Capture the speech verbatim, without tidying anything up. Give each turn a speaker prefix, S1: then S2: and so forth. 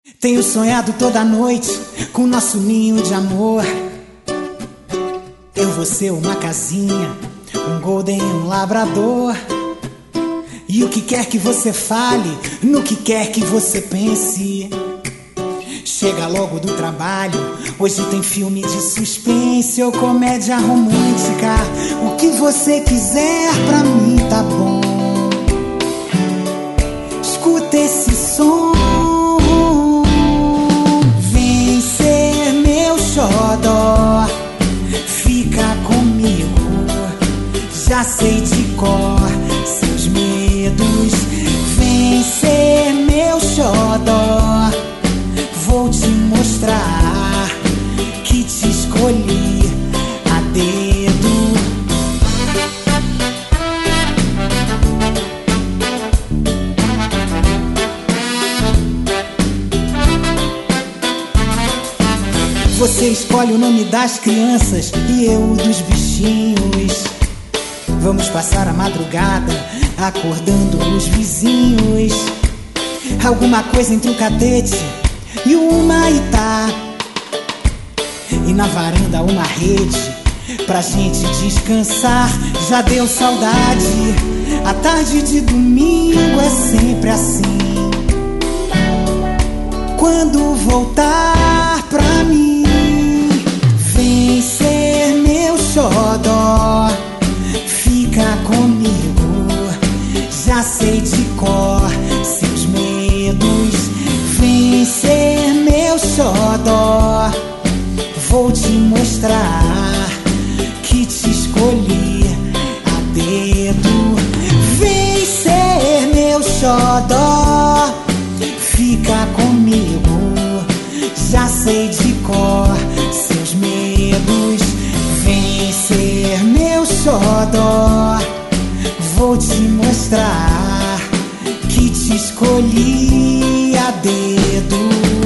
S1: Tenho sonhado toda noite com nosso ninho de amor. Eu vou ser uma casinha, um golden, um labrador. E o que quer que você fale, no que quer que você pense, chega logo do trabalho, hoje tem filme de suspense ou comédia romântica. O que você quiser pra mim tá bom. Escuta esse som, vem ser meu xodó. Fica comigo, já sei de cor seus medos. Vem ser meu xodó, vou te mostrar que te escolhi a dedo. Você escolhe o nome das crianças e eu dos bichinhos. Vamos passar a madrugada acordando os vizinhos. Alguma coisa entre o catete e o Humaitá. E na varanda uma rede pra gente descansar. Já deu saudade, a tarde de domingo é sempre assim. Quando voltar pra mim, vem ser meu xodó. Fica comigo, já sei de cor seus medos. Vem ser meu xodó, vou te mostrar que te escolhi a dedo. Vem ser meu xodó, fica comigo, já sei de cor seus medos. Vem ser meu xodó, vou te mostrar que te escolhi a dedo.